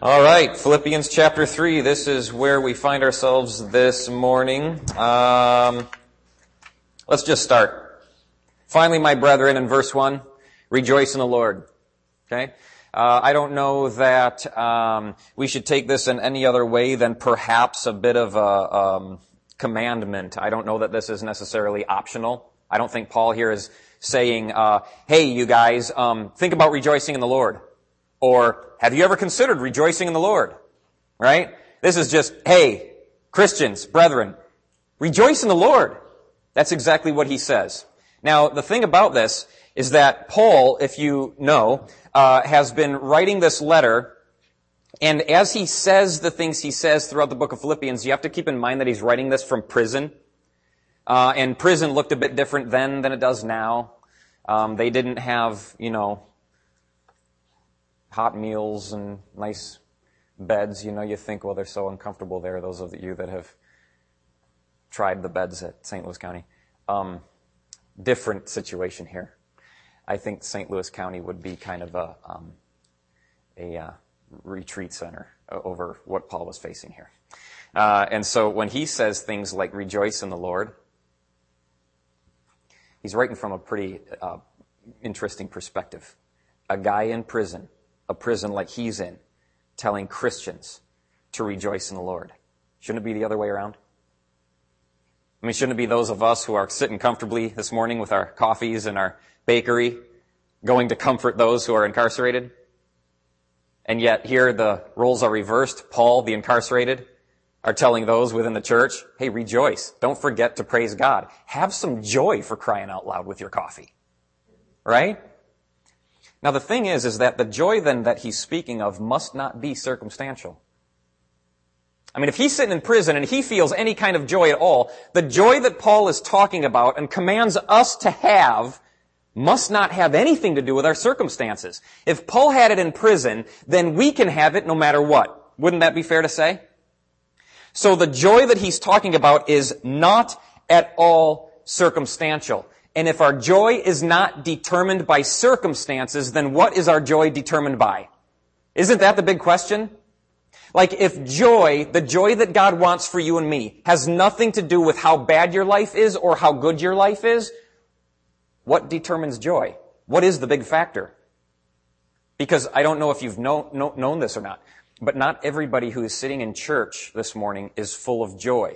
All right, Philippians chapter 3. This is where we find ourselves this morning. Let's just start. Finally, my brethren, in verse 1, rejoice in the Lord. Okay? I don't know that we should take this in any other way than perhaps a bit of a commandment. I don't know that this is necessarily optional. I don't think Paul here is saying, hey, you guys, think about rejoicing in the Lord. Or, have you ever considered rejoicing in the Lord? Right? This is just, hey, Christians, brethren, rejoice in the Lord. That's exactly what he says. Now, the thing about this is that Paul, if you know, has been writing this letter, and as he says the things he says throughout the book of Philippians, you have to keep in mind that he's writing this from prison. And prison looked a bit different then than it does now. They didn't have, hot meals and nice beds. You think, well, they're so uncomfortable there, those of you that have tried the beds at St. Louis County. Different situation here. I think St. Louis County would be kind of a retreat center over what Paul was facing here. And so when he says things like rejoice in the Lord, he's writing from a pretty interesting perspective. A guy in prison, a prison like he's in, telling Christians to rejoice in the Lord. Shouldn't it be the other way around? I mean, shouldn't it be those of us who are sitting comfortably this morning with our coffees and our bakery going to comfort those who are incarcerated? And yet here the roles are reversed. Paul, the incarcerated, are telling those within the church, hey, rejoice. Don't forget to praise God. Have some joy, for crying out loud, with your coffee. Right? Now the thing is that the joy then that he's speaking of must not be circumstantial. I mean, if he's sitting in prison and he feels any kind of joy at all, the joy that Paul is talking about and commands us to have must not have anything to do with our circumstances. If Paul had it in prison, then we can have it no matter what. Wouldn't that be fair to say? So the joy that he's talking about is not at all circumstantial. And if our joy is not determined by circumstances, then what is our joy determined by? Isn't that the big question? Like if joy, the joy that God wants for you and me, has nothing to do with how bad your life is or how good your life is, what determines joy? What is the big factor? Because I don't know if you've known this or not, but not everybody who is sitting in church this morning is full of joy.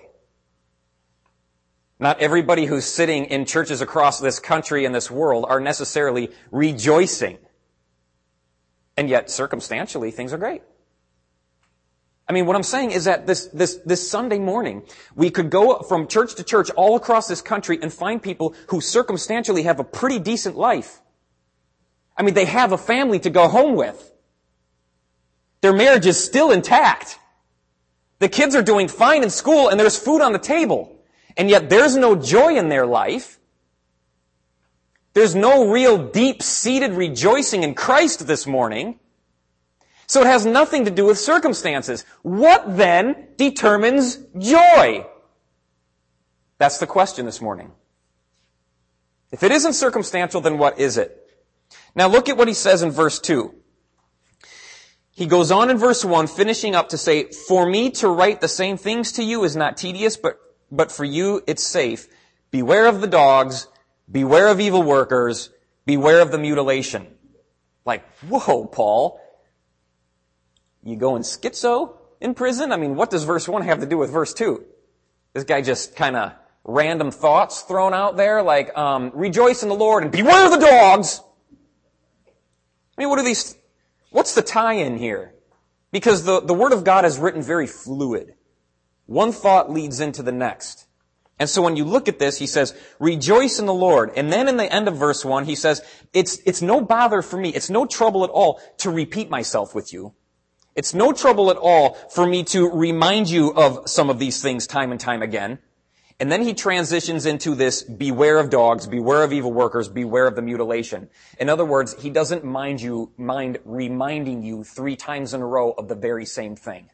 Not everybody who's sitting in churches across this country and this world are necessarily rejoicing. And yet, circumstantially, things are great. I mean, what I'm saying is that this Sunday morning, we could go from church to church all across this country and find people who circumstantially have a pretty decent life. I mean, they have a family to go home with. Their marriage is still intact. The kids are doing fine in school and there's food on the table. And yet there's no joy in their life. There's no real deep-seated rejoicing in Christ this morning. So it has nothing to do with circumstances. What then determines joy? That's the question this morning. If it isn't circumstantial, then what is it? Now look at what he says in verse 2. He goes on in verse 1, finishing up to say, for me to write the same things to you is not tedious, but for you it's safe. Beware of the dogs, beware of evil workers, beware of the mutilation. Like, whoa, Paul. You going schizo in prison? I mean, what does verse 1 have to do with verse 2? This guy just kind of random thoughts thrown out there, like, rejoice in the Lord and beware of the dogs. I mean, what's the tie-in here? Because the Word of God is written very fluid. One thought leads into the next. And so when you look at this, he says, rejoice in the Lord. And then in the end of verse 1, he says, it's no bother for me. It's no trouble at all to repeat myself with you. It's no trouble at all for me to remind you of some of these things time and time again. And then he transitions into this beware of dogs, beware of evil workers, beware of the mutilation. In other words, he doesn't mind reminding you 3 times in a row of the very same thing.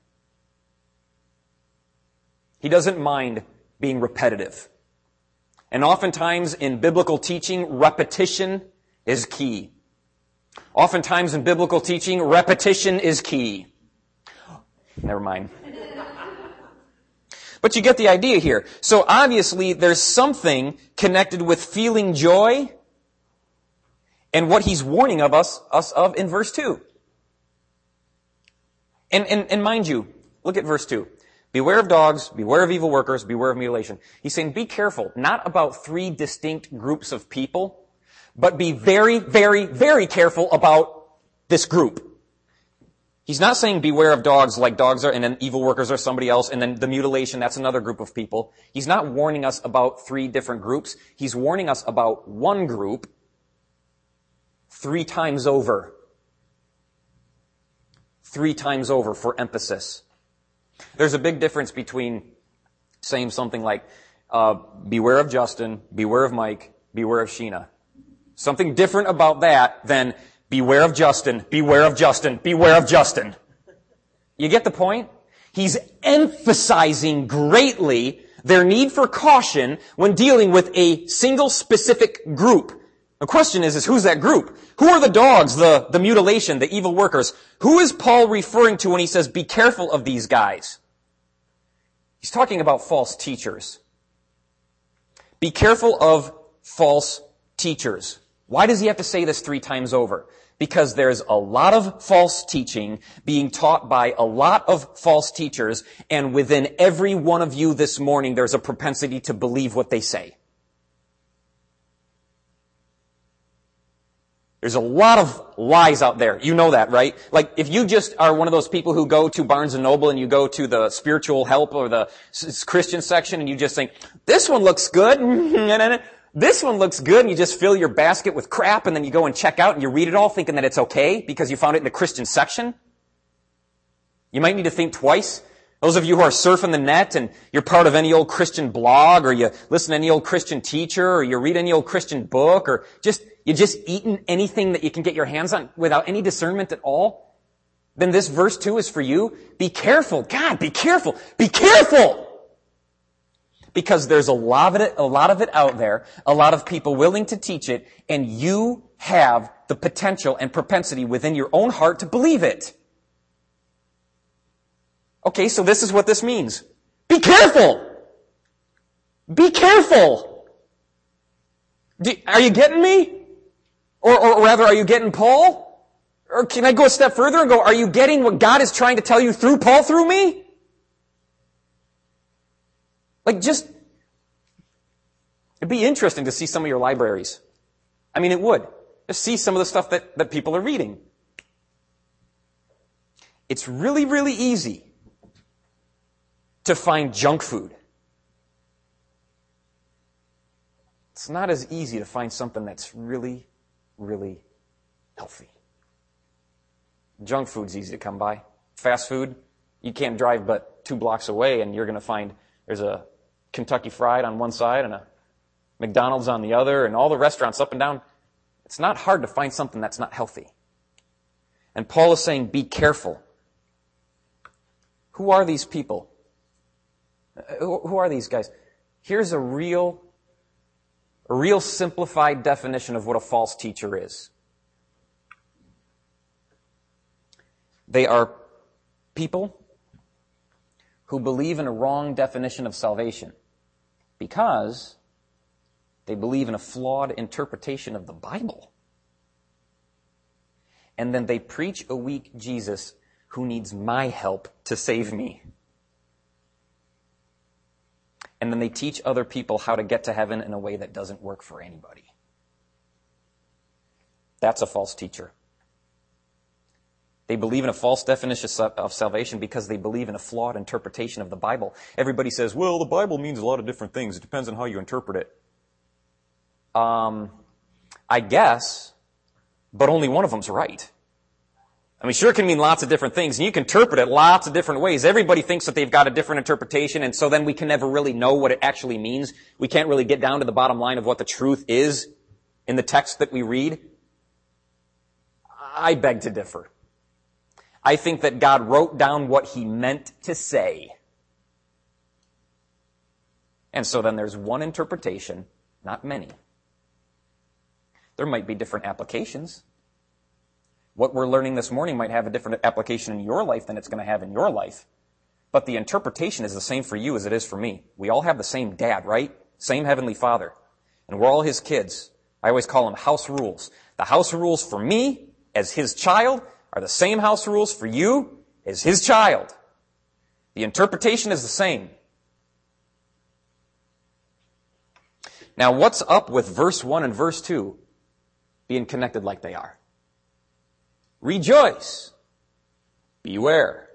He doesn't mind being repetitive. And oftentimes in biblical teaching, repetition is key. Oftentimes in biblical teaching, repetition is key. Never mind. But you get the idea here. So obviously there's something connected with feeling joy and what he's warning of us of in verse 2. And mind you, look at verse 2. Beware of dogs, beware of evil workers, beware of mutilation. He's saying be careful, not about three distinct groups of people, but be very, very, very careful about this group. He's not saying beware of dogs like dogs are, and then evil workers are somebody else, and then the mutilation, that's another group of people. He's not warning us about three different groups. He's warning us about one group 3 times over. 3 times over for emphasis. There's a big difference between saying something like, beware of Justin, beware of Mike, beware of Sheena. Something different about that than beware of Justin, beware of Justin, beware of Justin. You get the point? He's emphasizing greatly their need for caution when dealing with a single specific group. The question is who's that group? Who are the dogs, the mutilation, the evil workers? Who is Paul referring to when he says, be careful of these guys? He's talking about false teachers. Be careful of false teachers. Why does he have to say this 3 times over? Because there's a lot of false teaching being taught by a lot of false teachers, and within every one of you this morning, there's a propensity to believe what they say. There's a lot of lies out there. You know that, right? Like, if you just are one of those people who go to Barnes & Noble and you go to the spiritual help or the Christian section and you just think, this one looks good, this one looks good, and you just fill your basket with crap and then you go and check out and you read it all thinking that it's okay because you found it in the Christian section. You might need to think twice. Those of you who are surfing the net and you're part of any old Christian blog, or you listen to any old Christian teacher, or you read any old Christian book, or you're just eating anything that you can get your hands on without any discernment at all, then this verse 2 is for you. Be careful. God, be careful. Be careful! Because there's a lot of it out there, a lot of people willing to teach it, and you have the potential and propensity within your own heart to believe it. Okay, so this is what this means. Be careful! Be careful! Are you getting me? Or rather, are you getting Paul? Or can I go a step further and go, are you getting what God is trying to tell you through Paul through me? Like, it'd be interesting to see some of your libraries. I mean, it would. Just see some of the stuff that people are reading. It's really, really easy to find junk food. It's not as easy to find something that's really, really healthy. Junk food's easy to come by. Fast food, you can't drive but 2 blocks away and you're going to find there's a Kentucky Fried on one side and a McDonald's on the other and all the restaurants up and down. It's not hard to find something that's not healthy. And Paul is saying, be careful. Who are these people? Who are these guys? Here's a real simplified definition of what a false teacher is. They are people who believe in a wrong definition of salvation because they believe in a flawed interpretation of the Bible. And then they preach a weak Jesus who needs my help to save me. And then they teach other people how to get to heaven in a way that doesn't work for anybody. That's a false teacher. They believe in a false definition of salvation because they believe in a flawed interpretation of the Bible. Everybody says, well, the Bible means a lot of different things. It depends on how you interpret it. I guess, but only one of them's right. I mean, sure it can mean lots of different things, and you can interpret it lots of different ways. Everybody thinks that they've got a different interpretation, and so then we can never really know what it actually means. We can't really get down to the bottom line of what the truth is in the text that we read. I beg to differ. I think that God wrote down what He meant to say. And so then there's one interpretation, not many. There might be different applications. What we're learning this morning might have a different application in your life than it's going to have in your life. But the interpretation is the same for you as it is for me. We all have the same dad, right? Same Heavenly Father. And we're all His kids. I always call them house rules. The house rules for me as His child are the same house rules for you as His child. The interpretation is the same. Now, what's up with verse 1 and verse 2 being connected like they are? Rejoice. Beware.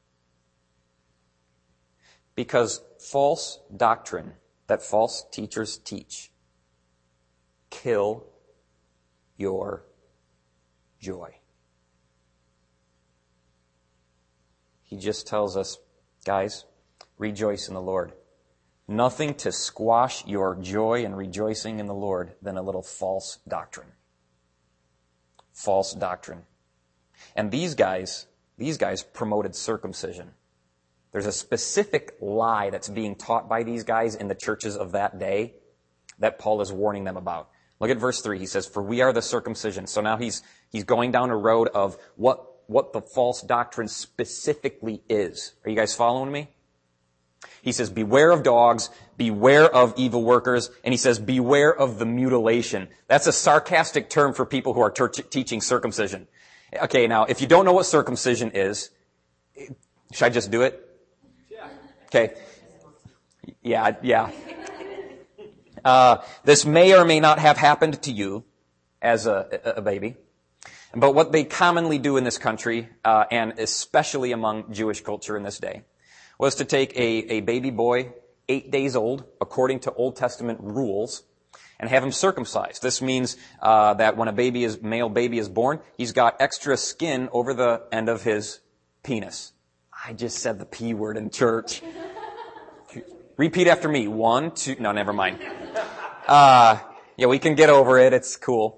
Because false doctrine that false teachers teach kill your joy. He just tells us, guys, rejoice in the Lord. Nothing to squash your joy and rejoicing in the Lord than a little false doctrine. False doctrine. And these guys promoted circumcision. There's a specific lie that's being taught by these guys in the churches of that day that Paul is warning them about. Look at verse 3. He says, for we are the circumcision. So now he's going down a road of what the false doctrine specifically is. Are you guys following me? He says, beware of dogs, beware of evil workers, and he says, beware of the mutilation. That's a sarcastic term for people who are teaching circumcision. Okay, now, if you don't know what circumcision is, should I just do it? Yeah. Okay. Yeah. This may or may not have happened to you as a baby. But what they commonly do in this country, and especially among Jewish culture in this day, was to take a baby boy, 8 days old, according to Old Testament rules, and have him circumcised. This means that when male baby is born, he's got extra skin over the end of his penis. I just said the P word in church. Repeat after me. 1, 2, no, never mind. Yeah, we can get over it. It's cool.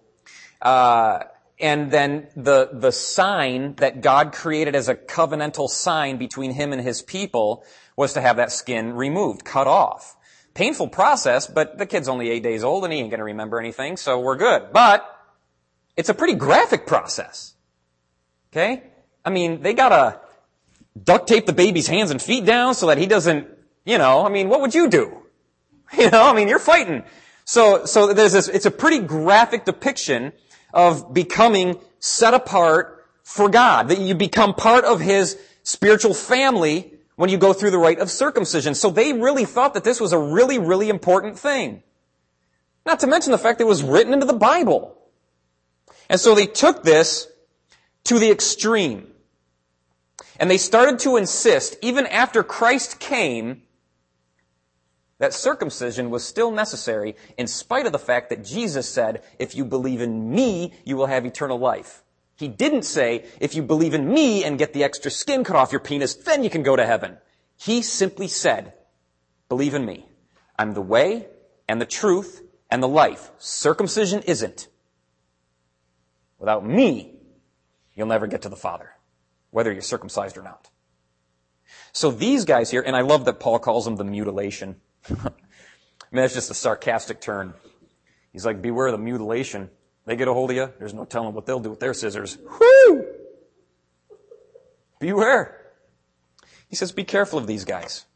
And then the sign that God created as a covenantal sign between Him and His people was to have that skin removed, cut off. Painful process, but the kid's only 8 days old and he ain't going to remember anything, so we're good. But it's a pretty graphic process. Okay? I mean, they gotta duct tape the baby's hands and feet down so that he doesn't, what would you do? You're fighting. So there's this, it's a pretty graphic depiction of becoming set apart for God, that you become part of His spiritual family when you go through the rite of circumcision. So they really thought that this was a really, really important thing. Not to mention the fact that it was written into the Bible. And so they took this to the extreme. And they started to insist, even after Christ came, that circumcision was still necessary in spite of the fact that Jesus said, if you believe in me, you will have eternal life. He didn't say, if you believe in me and get the extra skin cut off your penis, then you can go to heaven. He simply said, believe in me. I'm the way and the truth and the life. Circumcision isn't. Without me, you'll never get to the Father, whether you're circumcised or not. So these guys here, and I love that Paul calls them the mutilation. That's just a sarcastic turn. He's like, beware of the mutilation. They get a hold of you, there's no telling what they'll do with their scissors. Whoo! Beware. He says, be careful of these guys.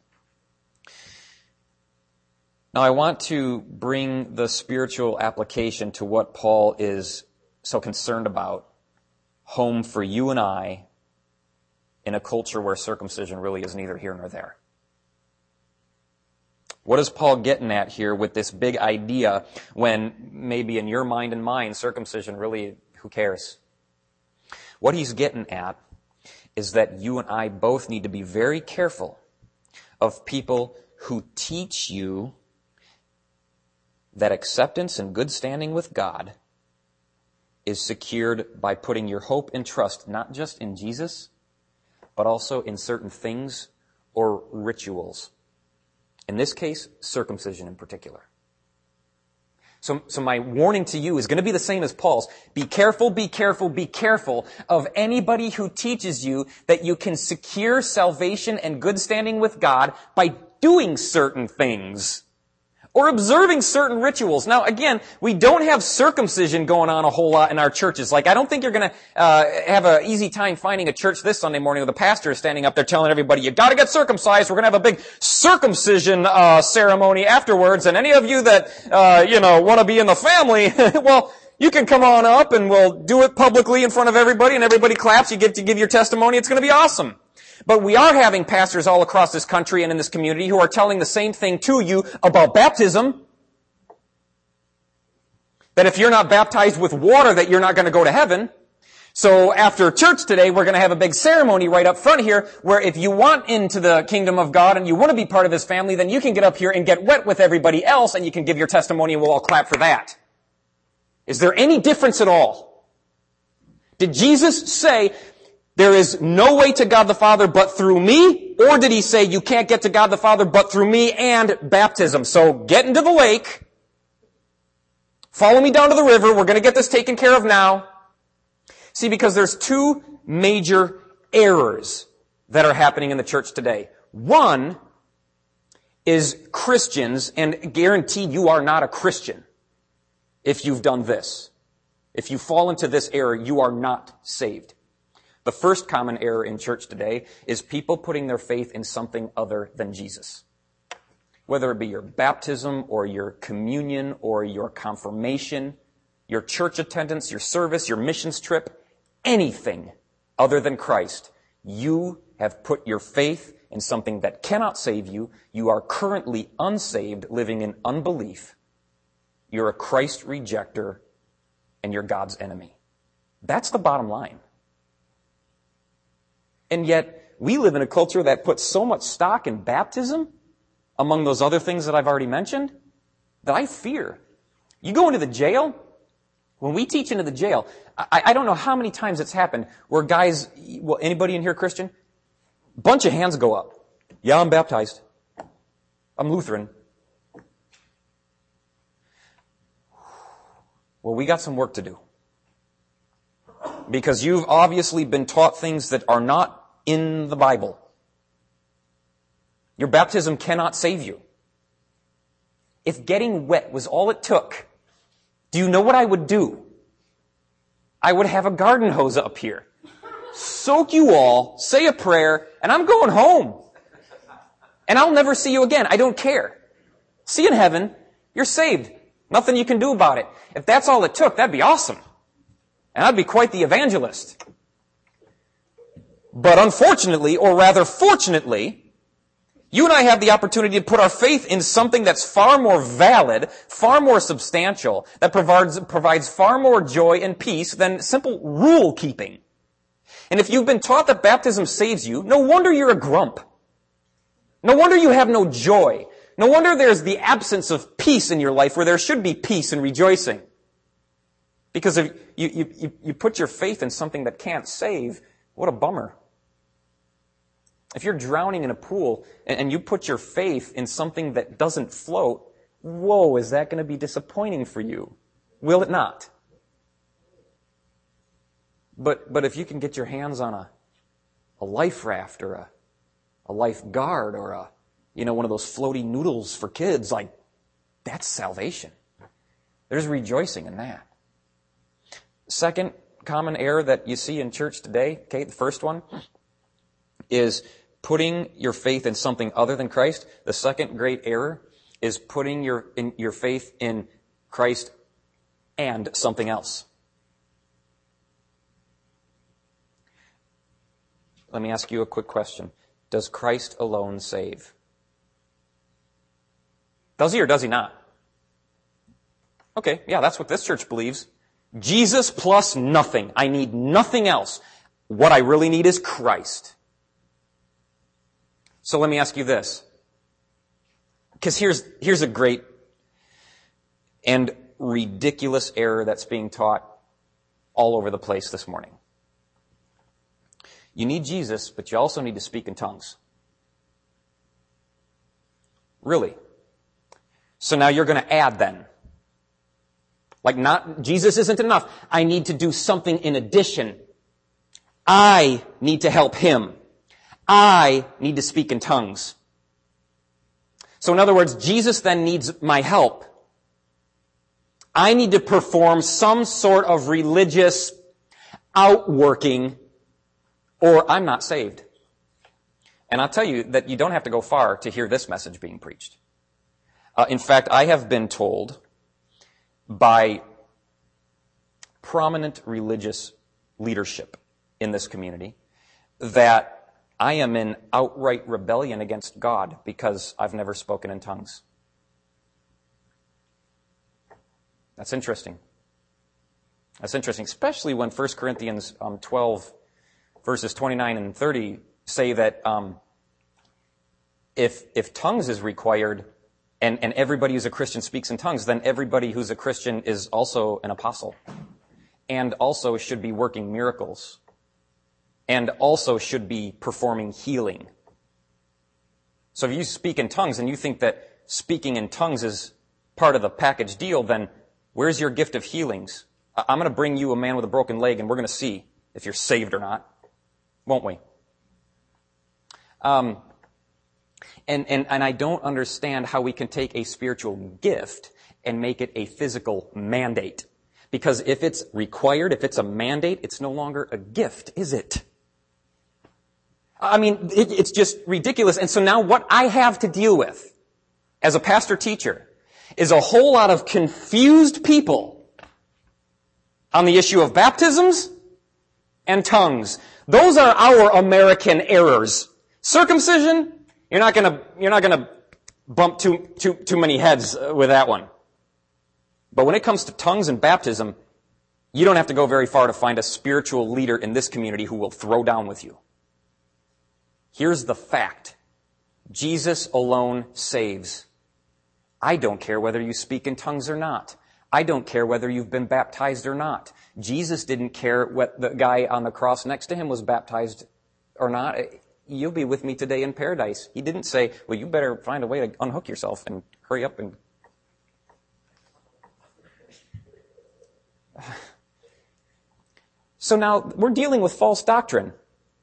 Now I want to bring the spiritual application to what Paul is so concerned about home for you and I in a culture where circumcision really is neither here nor there. What is Paul getting at here with this big idea when maybe in your mind and mine, circumcision really, who cares? What he's getting at is that you and I both need to be very careful of people who teach you that acceptance and good standing with God is secured by putting your hope and trust not just in Jesus, but also in certain things or rituals. In this case, circumcision in particular. So my warning to you is going to be the same as Paul's. Be careful, be careful, be careful of anybody who teaches you that you can secure salvation and good standing with God by doing certain things or observing certain rituals. Now, again, we don't have circumcision going on a whole lot in our churches. Like, I don't think you're going to have an easy time finding a church this Sunday morning where the pastor is standing up there telling everybody, you got to get circumcised. We're going to have a big circumcision ceremony afterwards. And any of you that want to be in the family, well, you can come on up and we'll do it publicly in front of everybody, and everybody claps. You get to give your testimony. It's going to be awesome. But we are having pastors all across this country and in this community who are telling the same thing to you about baptism. That if you're not baptized with water, that you're not going to go to heaven. So after church today, we're going to have a big ceremony right up front here where if you want into the kingdom of God and you want to be part of His family, then you can get up here and get wet with everybody else and you can give your testimony and we'll all clap for that. Is there any difference at all? Did Jesus say, there is no way to God the Father but through me? Or did He say you can't get to God the Father but through me and baptism? So get into the lake. Follow me down to the river. We're going to get this taken care of now. See, because there's two major errors that are happening in the church today. One is Christians, and guaranteed you are not a Christian if you've done this. If you fall into this error, you are not saved. The first common error in church today is people putting their faith in something other than Jesus. Whether it be your baptism or your communion or your confirmation, your church attendance, your service, your missions trip, anything other than Christ, you have put your faith in something that cannot save you. You are currently unsaved, living in unbelief. You're a Christ rejecter and you're God's enemy. That's the bottom line. And yet, we live in a culture that puts so much stock in baptism, among those other things that I've already mentioned, that I fear. You go into the jail, when we teach into the jail, I don't know how many times it's happened where guys, well, anybody in here Christian? Bunch of hands go up. Yeah, I'm baptized. I'm Lutheran. Well, we got some work to do. Because you've obviously been taught things that are not in the Bible. Your baptism cannot save you. If getting wet was all it took, do you know what I would do? I would have a garden hose up here. Soak you all, say a prayer, and I'm going home. And I'll never see you again. I don't care. See you in heaven. You're saved. Nothing you can do about it. If that's all it took, that'd be awesome. And I'd be quite the evangelist. But unfortunately, or rather fortunately, you and I have the opportunity to put our faith in something that's far more valid, far more substantial, that provides far more joy and peace than simple rule keeping. And if you've been taught that baptism saves you, no wonder you're a grump. No wonder you have no joy. No wonder there's the absence of peace in your life where there should be peace and rejoicing. Because if you put your faith in something that can't save, what a bummer. If you're drowning in a pool and you put your faith in something that doesn't float, whoa, is that going to be disappointing for you? Will it not? But if you can get your hands on a life raft or a lifeguard or one of those floaty noodles for kids, like, that's salvation. There's rejoicing in that. Second common error that you see in church today, okay, the first one is putting your faith in something other than Christ. The second great error is putting your faith in Christ and something else. Let me ask you a quick question. Does Christ alone save? Does He or does He not? Okay, yeah, that's what this church believes. Jesus plus nothing. I need nothing else. What I really need is Christ. So let me ask you this. Because here's a great and ridiculous error that's being taught all over the place this morning. You need Jesus, but you also need to speak in tongues. Really? So now you're going to add then. Like, not, Jesus isn't enough. I need to do something in addition. I need to help Him. I need to speak in tongues. So in other words, Jesus then needs my help. I need to perform some sort of religious outworking, or I'm not saved. And I'll tell you that you don't have to go far to hear this message being preached. In fact, I have been told by prominent religious leadership in this community that I am in outright rebellion against God because I've never spoken in tongues. That's interesting. That's interesting, especially when 1 Corinthians 12, verses 29 and 30 say that if tongues is required and everybody who's a Christian speaks in tongues, then everybody who's a Christian is also an apostle and also should be working miracles and also should be performing healing. So if you speak in tongues and you think that speaking in tongues is part of the package deal, then where's your gift of healings? I'm going to bring you a man with a broken leg and we're going to see if you're saved or not. Won't we? And I don't understand how we can take a spiritual gift and make it a physical mandate. Because if it's required, if it's a mandate, it's no longer a gift, is it? I mean, it's just ridiculous. And so now what I have to deal with as a pastor-teacher is a whole lot of confused people on the issue of baptisms and tongues. Those are our American errors. Circumcision, you're not gonna bump too many heads with that one. But when it comes to tongues and baptism, you don't have to go very far to find a spiritual leader in this community who will throw down with you. Here's the fact. Jesus alone saves. I don't care whether you speak in tongues or not. I don't care whether you've been baptized or not. Jesus didn't care what the guy on the cross next to him was baptized or not. You'll be with me today in paradise. He didn't say, well, you better find a way to unhook yourself and hurry up and... So now we're dealing with false doctrine.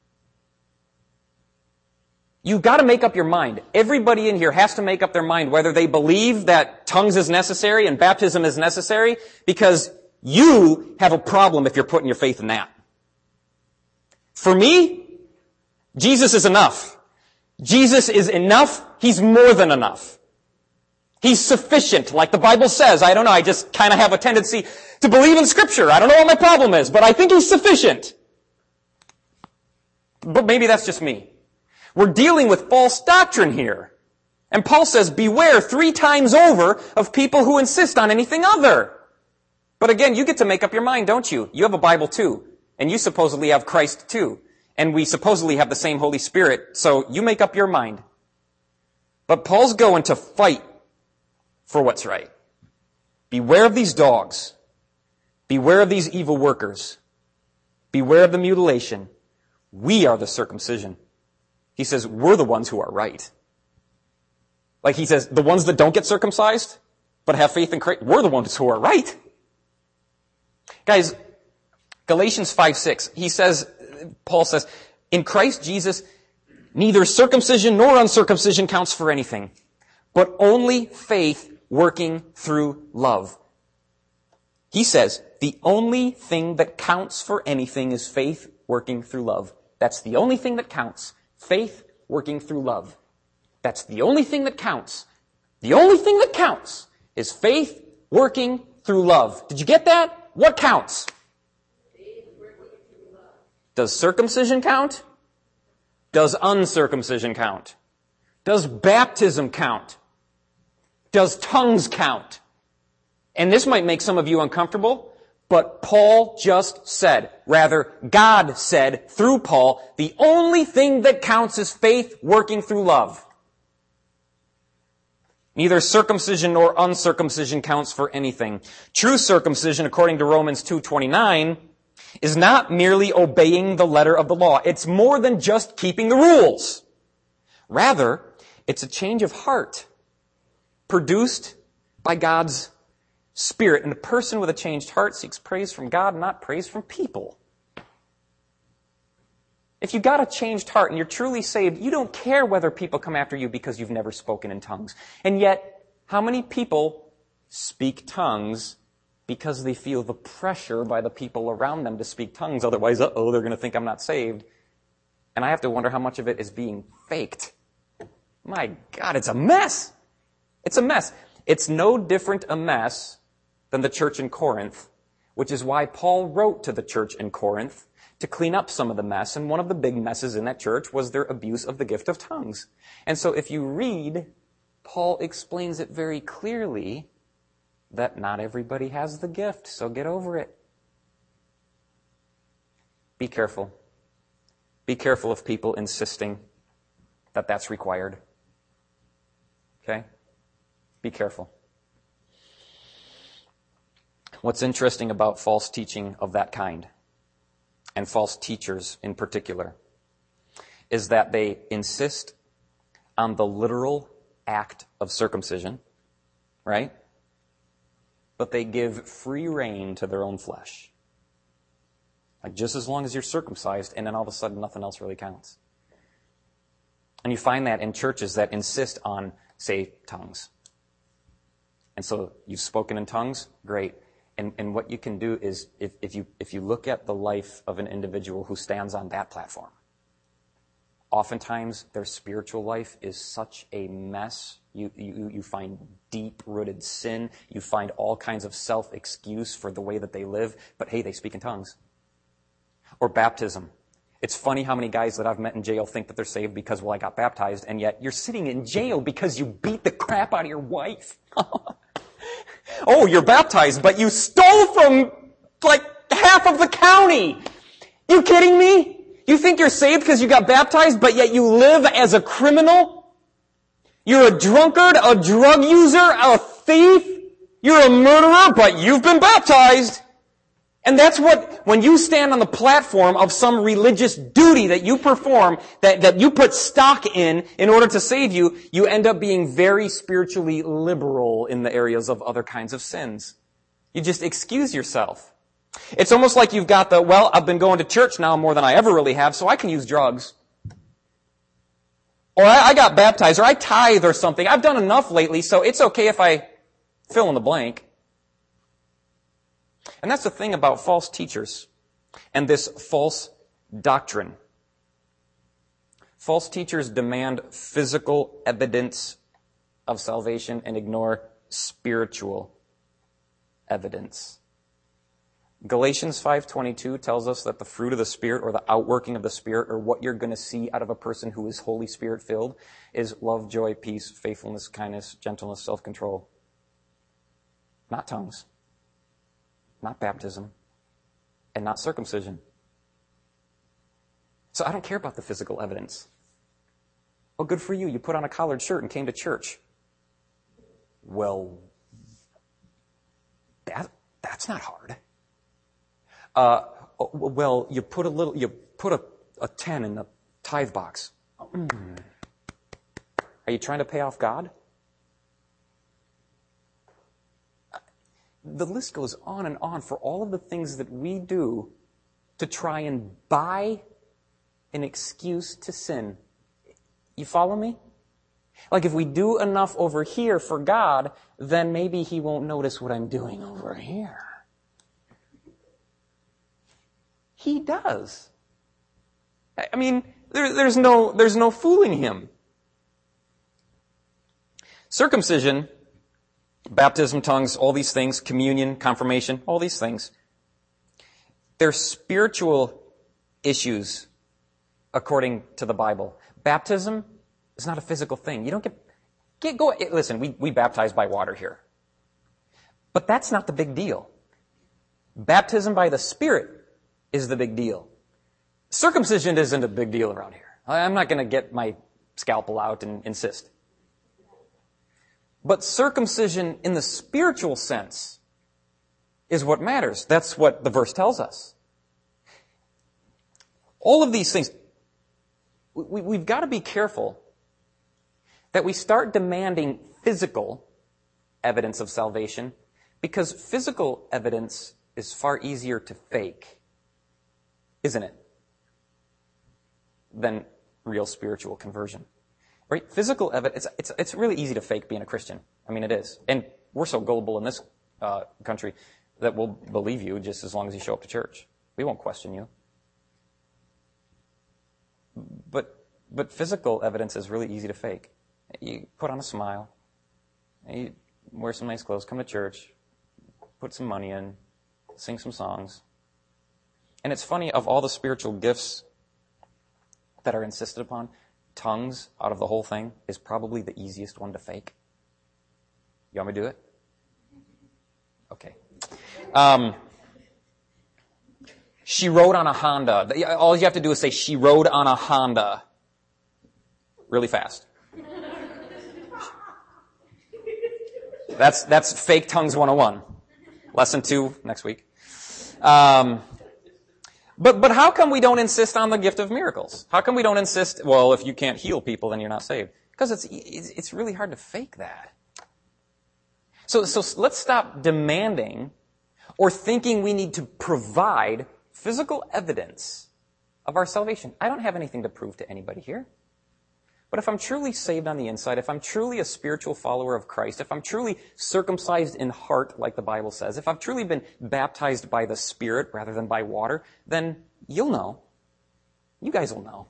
You've got to make up your mind. Everybody in here has to make up their mind whether they believe that tongues is necessary and baptism is necessary, because you have a problem if you're putting your faith in that. For me, Jesus is enough. Jesus is enough. He's more than enough. He's sufficient, like the Bible says. I don't know, I just kind of have a tendency to believe in Scripture. I don't know what my problem is, but I think He's sufficient. But maybe that's just me. We're dealing with false doctrine here. And Paul says, beware 3 times over of people who insist on anything other. But again, you get to make up your mind, don't you? You have a Bible too. And you supposedly have Christ too. And we supposedly have the same Holy Spirit. So you make up your mind. But Paul's going to fight for what's right. Beware of these dogs. Beware of these evil workers. Beware of the mutilation. We are the circumcision. He says, we're the ones who are right. Like he says, the ones that don't get circumcised, but have faith in Christ, we're the ones who are right. Guys, Galatians 5:6, Paul says, in Christ Jesus, neither circumcision nor uncircumcision counts for anything, but only faith working through love. He says, the only thing that counts for anything is faith working through love. That's the only thing that counts. Faith working through love. That's the only thing that counts. The only thing that counts is faith working through love. Did you get that? What counts? Does circumcision count? Does uncircumcision count? Does baptism count? Does tongues count? And this might make some of you uncomfortable, but Paul just said, rather, God said through Paul, the only thing that counts is faith working through love. Neither circumcision nor uncircumcision counts for anything. True circumcision, according to Romans 2:29, is not merely obeying the letter of the law. It's more than just keeping the rules. Rather, it's a change of heart produced by God's Spirit. And a person with a changed heart seeks praise from God, not praise from people. If you got a changed heart and you're truly saved, you don't care whether people come after you because you've never spoken in tongues. And yet, how many people speak tongues because they feel the pressure by the people around them to speak tongues? Otherwise, they're going to think I'm not saved. And I have to wonder how much of it is being faked. My God, it's a mess. It's a mess. It's no different a mess than the church in Corinth, which is why Paul wrote to the church in Corinth to clean up some of the mess. And one of the big messes in that church was their abuse of the gift of tongues. And so if you read, Paul explains it very clearly that not everybody has the gift, so get over it. Be careful. Be careful of people insisting that that's required. Okay? Be careful. What's interesting about false teaching of that kind, and false teachers in particular, is that they insist on the literal act of circumcision, right? But they give free rein to their own flesh. Like just as long as you're circumcised, and then all of a sudden nothing else really counts. And you find that in churches that insist on, say, tongues. And so you've spoken in tongues, great. And what you can do is, if you look at the life of an individual who stands on that platform, oftentimes their spiritual life is such a mess. You find deep-rooted sin. You find all kinds of self-excuse for the way that they live. But hey, they speak in tongues. Or baptism. It's funny how many guys that I've met in jail think that they're saved because, well, I got baptized, and yet you're sitting in jail because you beat the crap out of your wife. Oh, you're baptized, but you stole from, like, half of the county. You kidding me? You think you're saved because you got baptized, but yet you live as a criminal? You're a drunkard, a drug user, a thief. You're a murderer, but you've been baptized. And that's what, when you stand on the platform of some religious duty that you perform, that you put stock in order to save you, you end up being very spiritually liberal in the areas of other kinds of sins. You just excuse yourself. It's almost like you've got well, I've been going to church now more than I ever really have, so I can use drugs. Or I got baptized, or I tithe or something. I've done enough lately, so it's okay if I fill in the blank. And that's the thing about false teachers and this false doctrine. False teachers demand physical evidence of salvation and ignore spiritual evidence. Galatians 5:22 tells us that the fruit of the Spirit, or the outworking of the Spirit, or what you're going to see out of a person who is Holy Spirit filled, is love, joy, peace, faithfulness, kindness, gentleness, self-control. Not tongues. Not baptism, and not circumcision. So I don't care about the physical evidence. Oh, good for you. You put on a collared shirt and came to church. Well, that's not hard. Well, you put a 10 in the tithe box. Are you trying to pay off God? The list goes on and on for all of the things that we do to try and buy an excuse to sin. You follow me? Like if we do enough over here for God, then maybe He won't notice what I'm doing over here. He does. I mean, there's no fooling Him. Circumcision, baptism, tongues, all these things, communion, confirmation, all these things, they're spiritual issues according to the Bible. Baptism is not a physical thing. You don't go. Listen, we baptize by water here. But that's not the big deal. Baptism by the Spirit is the big deal. Circumcision isn't a big deal around here. I'm not going to get my scalpel out and insist. But circumcision in the spiritual sense is what matters. That's what the verse tells us. All of these things, we've got to be careful that we start demanding physical evidence of salvation, because physical evidence is far easier to fake, isn't it? than real spiritual conversion. Right? Physical evidence, it's really easy to fake being a Christian. I mean, it is. And we're so gullible in this country that we'll believe you just as long as you show up to church. We won't question you. But physical evidence is really easy to fake. You put on a smile, you wear some nice clothes, come to church, put some money in, sing some songs. And it's funny, of all the spiritual gifts that are insisted upon, tongues, out of the whole thing, is probably the easiest one to fake. You want me to do it? Okay. She rode on a Honda. All you have to do is say, she rode on a Honda. Really fast. That's Fake Tongues 101. Lesson 2 next week. But how come we don't insist on the gift of miracles? How come we don't insist, well, if you can't heal people, then you're not saved? Because it's really hard to fake that. So let's stop demanding or thinking we need to provide physical evidence of our salvation. I don't have anything to prove to anybody here. But if I'm truly saved on the inside, if I'm truly a spiritual follower of Christ, if I'm truly circumcised in heart, like the Bible says, if I've truly been baptized by the Spirit rather than by water, then you'll know. You guys will know.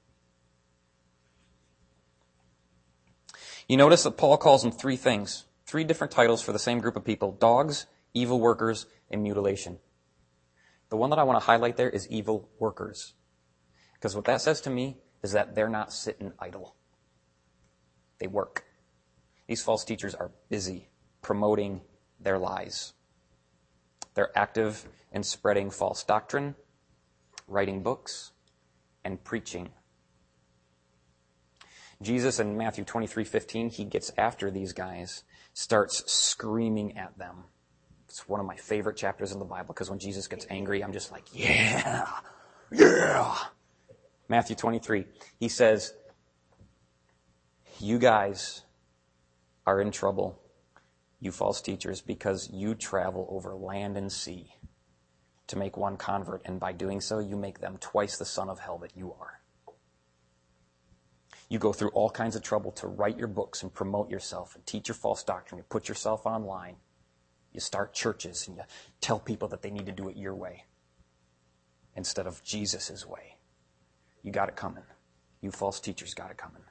You notice that Paul calls them 3 things, 3 different titles for the same group of people: dogs, evil workers, and mutilation. The one that I want to highlight there is evil workers. Because what that says to me is that they're not sitting idle. They work. These false teachers are busy promoting their lies. They're active in spreading false doctrine, writing books, and preaching. Jesus in Matthew 23:15, he gets after these guys, starts screaming at them. It's one of my favorite chapters in the Bible, because when Jesus gets angry, I'm just like, yeah. Matthew 23, he says, you guys are in trouble, you false teachers, because you travel over land and sea to make one convert, and by doing so, you make them twice the son of hell that you are. You go through all kinds of trouble to write your books and promote yourself and teach your false doctrine. You put yourself online. You start churches and you tell people that they need to do it your way instead of Jesus' way. You got it coming. You false teachers got it coming.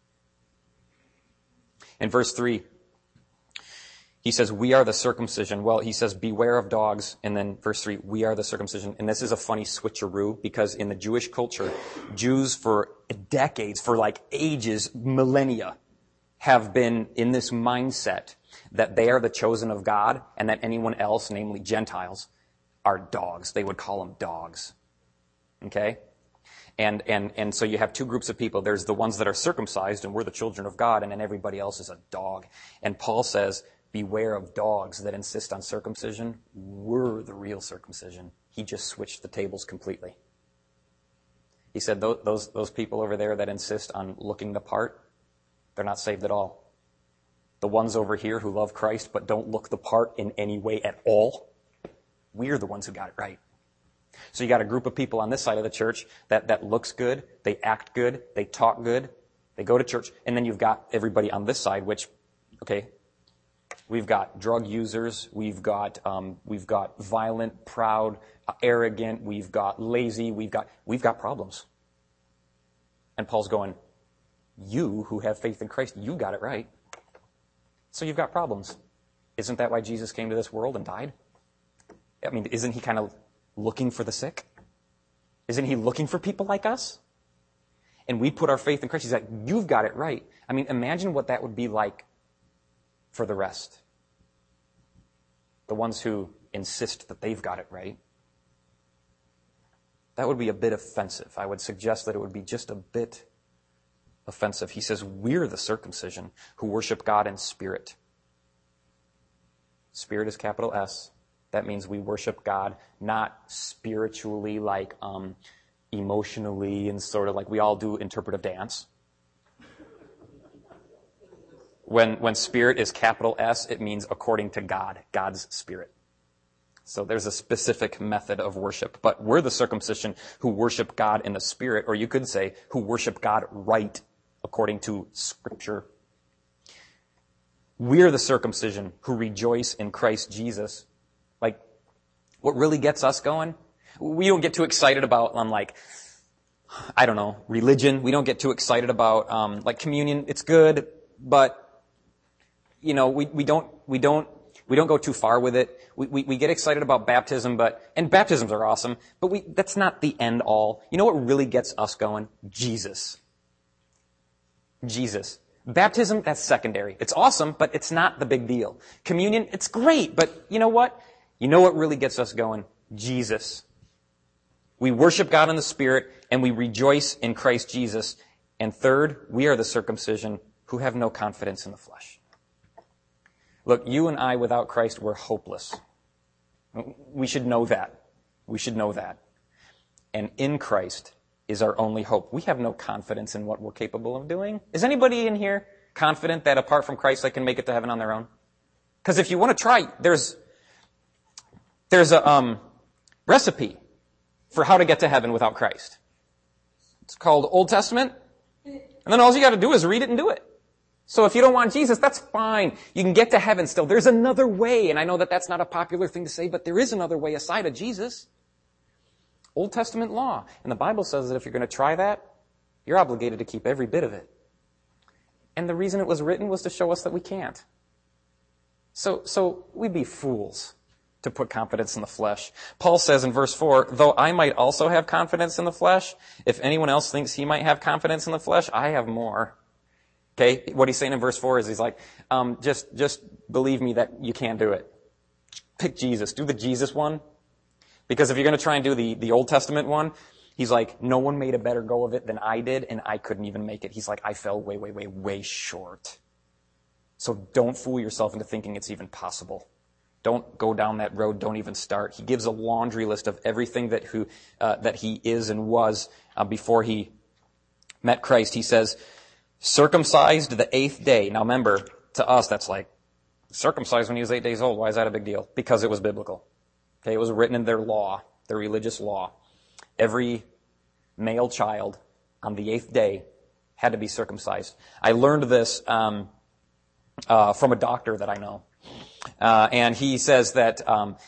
In verse 3, he says, we are the circumcision. Well, he says, beware of dogs. And then verse 3, we are the circumcision. And this is a funny switcheroo, because in the Jewish culture, Jews for decades, for like ages, millennia, have been in this mindset that they are the chosen of God and that anyone else, namely Gentiles, are dogs. They would call them dogs. Okay? And so you have 2 groups of people. There's the ones that are circumcised and we're the children of God, and then everybody else is a dog. And Paul says, beware of dogs that insist on circumcision. We're the real circumcision. He just switched the tables completely. He said those people over there that insist on looking the part, they're not saved at all. The ones over here who love Christ but don't look the part in any way at all, we're the ones who got it right. So you got a group of people on this side of the church that looks good, they act good, they talk good, they go to church, and then you've got everybody on this side, which, okay, we've got drug users, we've got violent, proud, arrogant, we've got lazy, we've got problems. And Paul's going, you who have faith in Christ, you got it right. So you've got problems. Isn't that why Jesus came to this world and died? I mean, isn't he kind of looking for the sick? Isn't he looking for people like us? And we put our faith in Christ. He's like, you've got it right. I mean, imagine what that would be like for the rest. The ones who insist that they've got it right. That would be a bit offensive. I would suggest that it would be just a bit offensive. He says, we're the circumcision who worship God in spirit. Spirit is capital S. That means we worship God not spiritually, like emotionally, and sort of like we all do interpretive dance. When spirit is capital S, it means according to God, God's spirit. So there's a specific method of worship. But we're the circumcision who worship God in the Spirit, or you could say who worship God right according to Scripture. We're the circumcision who rejoice in Christ Jesus. Like, what really gets us going? We don't get too excited about, religion. We don't get too excited about, communion. It's good, but, we don't go too far with it. We get excited about baptism, and baptisms are awesome, but that's not the end all. You know what really gets us going? Jesus. Baptism, that's secondary. It's awesome, but it's not the big deal. Communion, it's great, but you know what? You know what really gets us going? Jesus. We worship God in the Spirit, and we rejoice in Christ Jesus. And third, we are the circumcision who have no confidence in the flesh. Look, you and I without Christ, we're hopeless. We should know that. And in Christ is our only hope. We have no confidence in what we're capable of doing. Is anybody in here confident that apart from Christ they can make it to heaven on their own? Because if you want to try, there's a recipe for how to get to heaven without Christ. It's called Old Testament. And then all you got to do is read it and do it. So if you don't want Jesus, that's fine. You can get to heaven still. There's another way. And I know that that's not a popular thing to say, but there is another way aside of Jesus. Old Testament law. And the Bible says that if you're going to try that, you're obligated to keep every bit of it. And the reason it was written was to show us that we can't. So we'd be fools to put confidence in the flesh. Paul says in verse 4, though I might also have confidence in the flesh, if anyone else thinks he might have confidence in the flesh, I have more. Okay, what he's saying in verse 4 is he's like, just believe me that you can do it. Pick Jesus. Do the Jesus one. Because if you're going to try and do the Old Testament one, he's like, no one made a better go of it than I did, and I couldn't even make it. He's like, I fell way short. So don't fool yourself into thinking it's even possible. Don't go down that road. Don't even start. He gives a laundry list of everything that he is and was before he met Christ. He says, circumcised the 8th day. Now remember, to us, that's like, circumcised when he was 8 days old. Why is that a big deal? Because it was biblical. Okay, it was written in their law, their religious law. Every male child on the 8th day had to be circumcised. I learned this from a doctor that I know. And he says that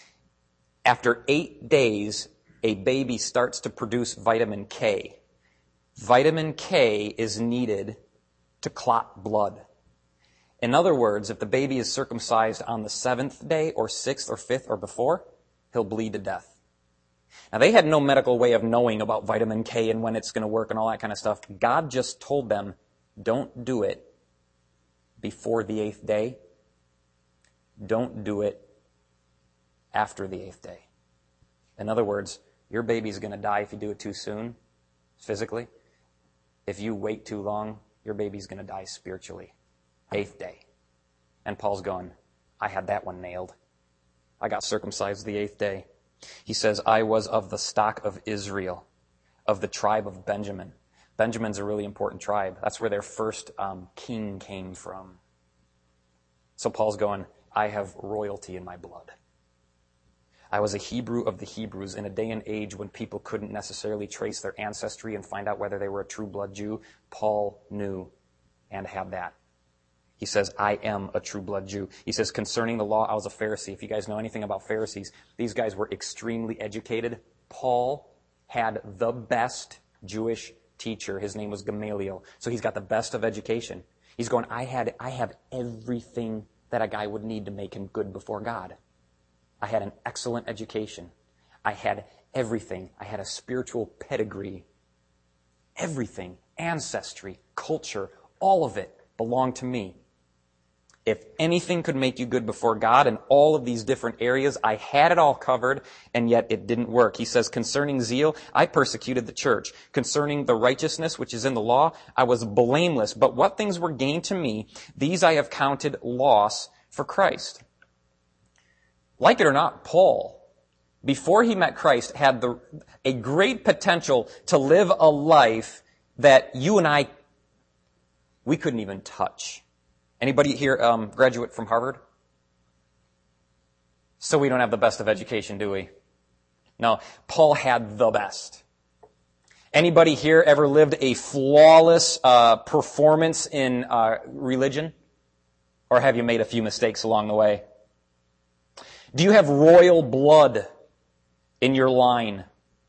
after 8 days, a baby starts to produce vitamin K. Vitamin K is needed to clot blood. In other words, if the baby is circumcised on the 7th day or 6th or 5th or before, he'll bleed to death. Now, they had no medical way of knowing about vitamin K and when it's going to work and all that kind of stuff. God just told them, don't do it before the 8th day. Don't do it after the 8th day. In other words, your baby's going to die if you do it too soon, physically. If you wait too long, your baby's going to die spiritually. 8th day. And Paul's going, I had that one nailed. I got circumcised the 8th day. He says, I was of the stock of Israel, of the tribe of Benjamin. Benjamin's a really important tribe. That's where their first king came from. So Paul's going, I have royalty in my blood. I was a Hebrew of the Hebrews in a day and age when people couldn't necessarily trace their ancestry and find out whether they were a true blood Jew. Paul knew and had that. He says, I am a true blood Jew. He says, concerning the law, I was a Pharisee. If you guys know anything about Pharisees, these guys were extremely educated. Paul had the best Jewish teacher. His name was Gamaliel. So he's got the best of education. He's going, I have everything that a guy would need to make him good before God. I had an excellent education. I had everything. I had a spiritual pedigree. Everything, ancestry, culture, all of it belonged to me. If anything could make you good before God in all of these different areas, I had it all covered, and yet it didn't work. He says, concerning zeal, I persecuted the church. Concerning the righteousness which is in the law, I was blameless. But what things were gained to me, these I have counted loss for Christ. Like it or not, Paul, before he met Christ, had a great potential to live a life that you and I, we couldn't even touch. Anybody here graduate from Harvard? So we don't have the best of education, do we? No, Paul had the best. Anybody here ever lived a flawless performance in religion? Or have you made a few mistakes along the way? Do you have royal blood in your line?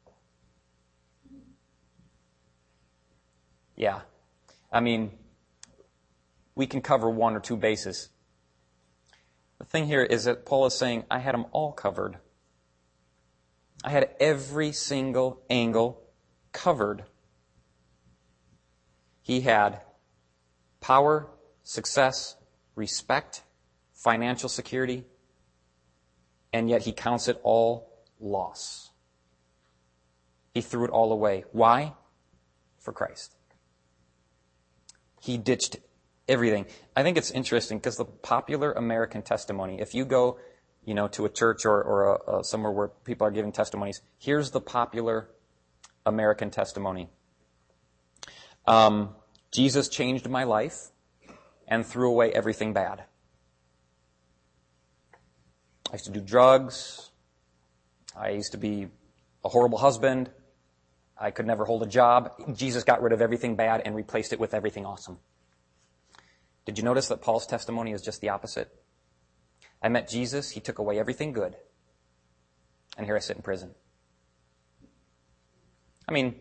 Yeah. I mean, we can cover one or two bases. The thing here is that Paul is saying, I had them all covered. I had every single angle covered. He had power, success, respect, financial security, and yet he counts it all loss. He threw it all away. Why? For Christ. He ditched everything. I think it's interesting because the popular American testimony, if you go, to a church or somewhere where people are giving testimonies, here's the popular American testimony. Jesus changed my life and threw away everything bad. I used to do drugs. I used to be a horrible husband. I could never hold a job. Jesus got rid of everything bad and replaced it with everything awesome. Did you notice that Paul's testimony is just the opposite? I met Jesus. He took away everything good. And here I sit in prison. I'm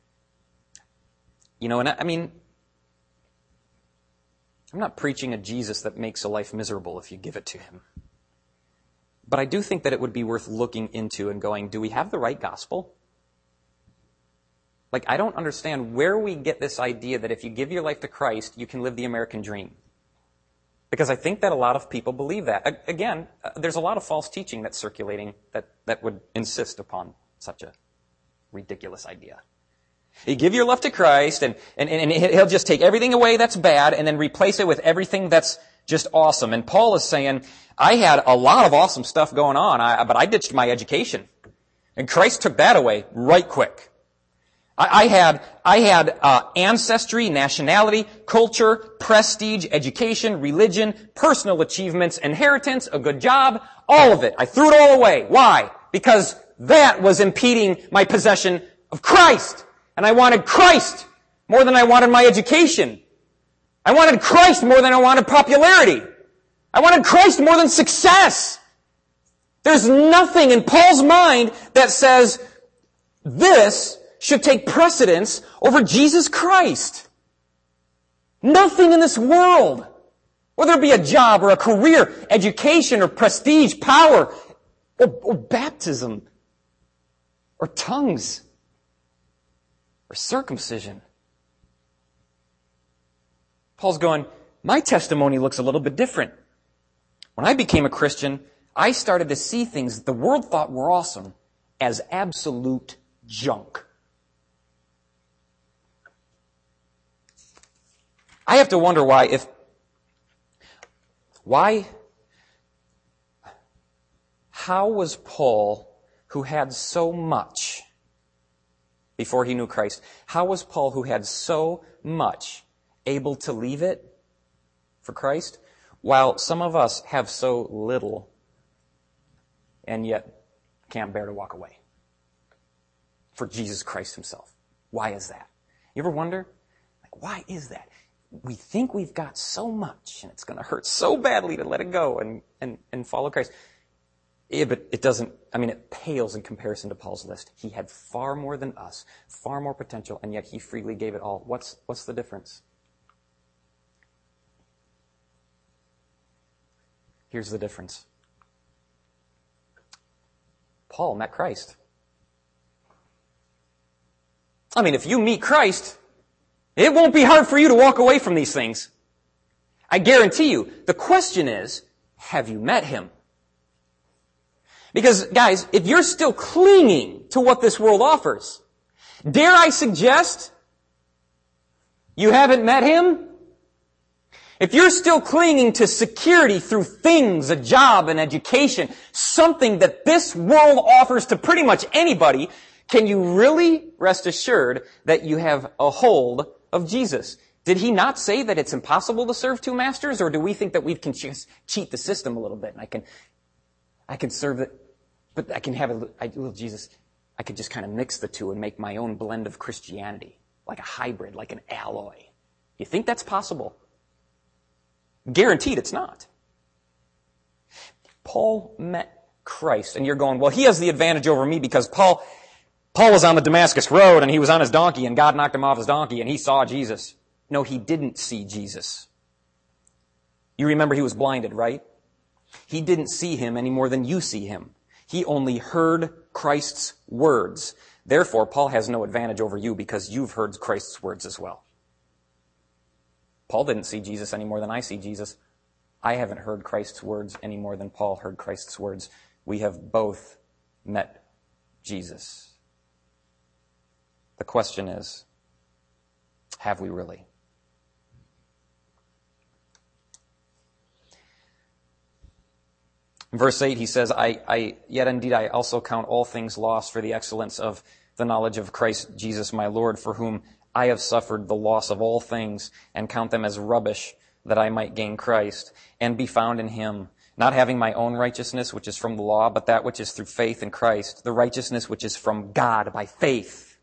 not preaching a Jesus that makes a life miserable if you give it to him. But I do think that it would be worth looking into and going, do we have the right gospel? I don't understand where we get this idea that if you give your life to Christ, you can live the American dream. Because I think that a lot of people believe that. Again, there's a lot of false teaching that's circulating that would insist upon such a ridiculous idea. You give your life to Christ, and he'll just take everything away that's bad and then replace it with everything that's just awesome. And Paul is saying, I had a lot of awesome stuff going on, but I ditched my education. And Christ took that away right quick. I had ancestry, nationality, culture, prestige, education, religion, personal achievements, inheritance, a good job, all of it. I threw it all away. Why? Because that was impeding my possession of Christ. And I wanted Christ more than I wanted my education. I wanted Christ more than I wanted popularity. I wanted Christ more than success. There's nothing in Paul's mind that says this should take precedence over Jesus Christ. Nothing in this world, whether it be a job or a career, education or prestige, power, or baptism, or tongues, or circumcision. Paul's going, my testimony looks a little bit different. When I became a Christian, I started to see things that the world thought were awesome as absolute junk. I have to wonder how was Paul, who had so much before he knew Christ, how was Paul, who had so much, able to leave it for Christ, while some of us have so little and yet can't bear to walk away for Jesus Christ himself? Why is that? You ever wonder? Why is that? We think we've got so much, and it's going to hurt so badly to let it go and follow Christ. Yeah, but it doesn't, it pales in comparison to Paul's list. He had far more than us, far more potential, and yet he freely gave it all. What's the difference? Here's the difference. Paul met Christ. If you meet Christ, it won't be hard for you to walk away from these things. I guarantee you. The question is, have you met him? Because, guys, if you're still clinging to what this world offers, dare I suggest you haven't met him? If you're still clinging to security through things, a job, an education, something that this world offers to pretty much anybody, can you really rest assured that you have a hold of Jesus? Did he not say that it's impossible to serve two masters, or do we think that we can just cheat the system a little bit? And I could serve it, but I can have a little Jesus. I could just kind of mix the two and make my own blend of Christianity, like a hybrid, like an alloy. You think that's possible? Guaranteed it's not. Paul met Christ, and you're going, well, he has the advantage over me because Paul was on the Damascus Road, and he was on his donkey, and God knocked him off his donkey, and he saw Jesus. No, he didn't see Jesus. You remember he was blinded, right? He didn't see him any more than you see him. He only heard Christ's words. Therefore, Paul has no advantage over you because you've heard Christ's words as well. Paul didn't see Jesus any more than I see Jesus. I haven't heard Christ's words any more than Paul heard Christ's words. We have both met Jesus. The question is, have we really? In verse 8, he says, Yet indeed I also count all things lost for the excellence of the knowledge of Christ Jesus my Lord, for whom I have suffered the loss of all things, and count them as rubbish, that I might gain Christ, and be found in him, not having my own righteousness, which is from the law, but that which is through faith in Christ, the righteousness which is from God by faith,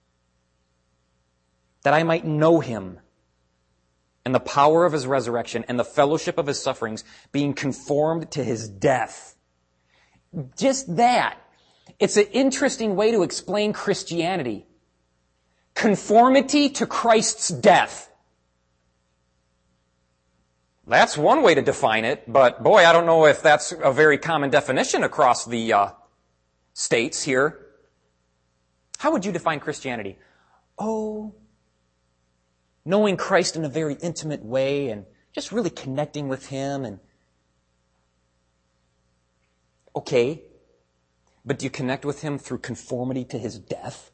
that I might know him, and the power of his resurrection, and the fellowship of his sufferings, being conformed to his death. Just that. It's an interesting way to explain Christianity. Conformity to Christ's death. That's one way to define it, but boy, I don't know if that's a very common definition across the states here. How would you define Christianity? Oh, knowing Christ in a very intimate way and just really connecting with him. And okay, but do you connect with him through conformity to his death?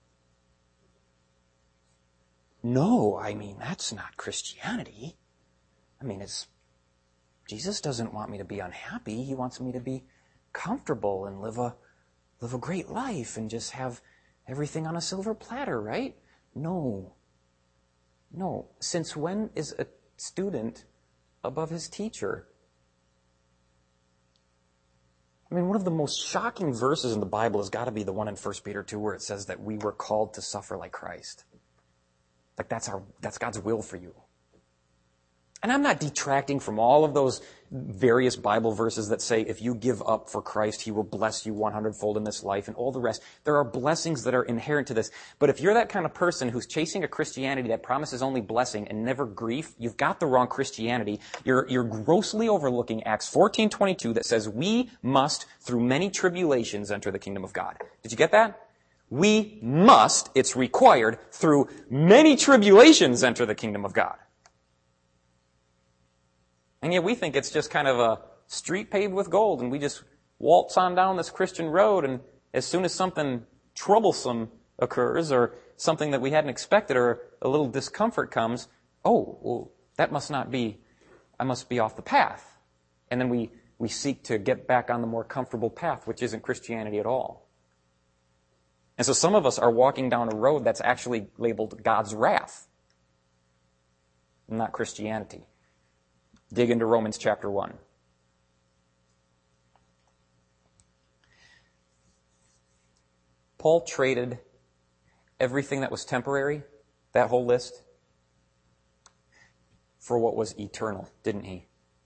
No, I mean, that's not Christianity. I mean, Jesus doesn't want me to be unhappy. He wants me to be comfortable and live a great life and just have everything on a silver platter, right? No. Since when is a student above his teacher? I mean, one of the most shocking verses in the Bible has got to be the one in 1 Peter 2 where it says that we were called to suffer like Christ. Like that's God's will for you. And I'm not detracting from all of those various Bible verses that say if you give up for Christ, he will bless you 100-fold in this life and all the rest. There are blessings that are inherent to this. But if you're that kind of person who's chasing a Christianity that promises only blessing and never grief, you've got the wrong Christianity. You're grossly overlooking Acts 14:22 that says we must, through many tribulations, enter the kingdom of God. Did you get that? We must, it's required, through many tribulations enter the kingdom of God. And yet we think it's just kind of a street paved with gold, and we just waltz on down this Christian road, and as soon as something troublesome occurs, or something that we hadn't expected, or a little discomfort comes, oh, well, that must not be, I must be off the path. And then we seek to get back on the more comfortable path, which isn't Christianity at all. And so some of us are walking down a road that's actually labeled God's wrath, not Christianity. Dig into Romans chapter 1. Paul traded everything that was temporary, that whole list, for what was eternal, didn't he?